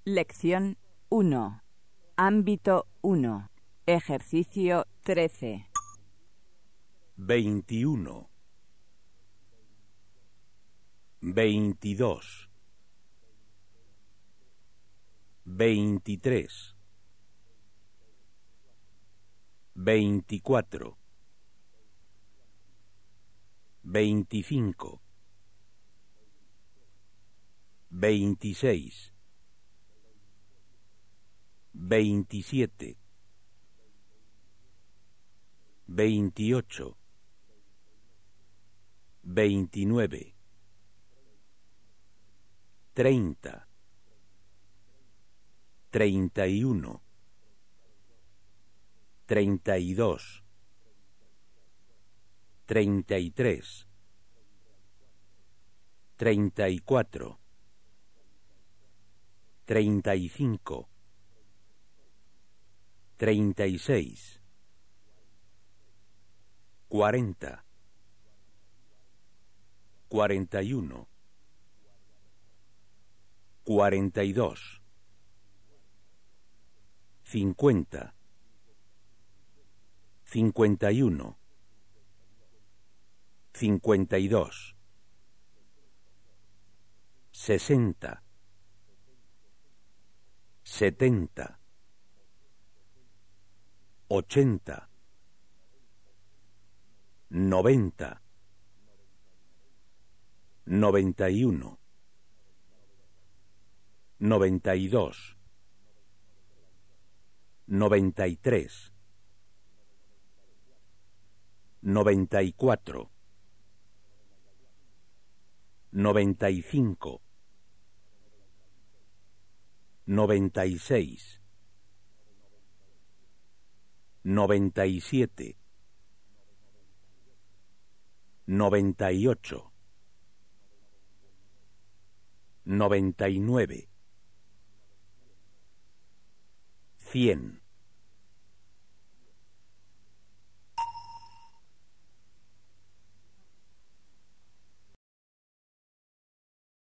Lección 1. Ámbito 1. Ejercicio 13. 21, 22, 23, 24, 25, 26, 27, 28, 29, 30, 31, 32, 33, 34, 35, 36, 40, 41, 42, 50, 51, 52, 60, 70, 80, 90, 91, 92, 93, 94, 95, 96, 97, 98, 99, 100.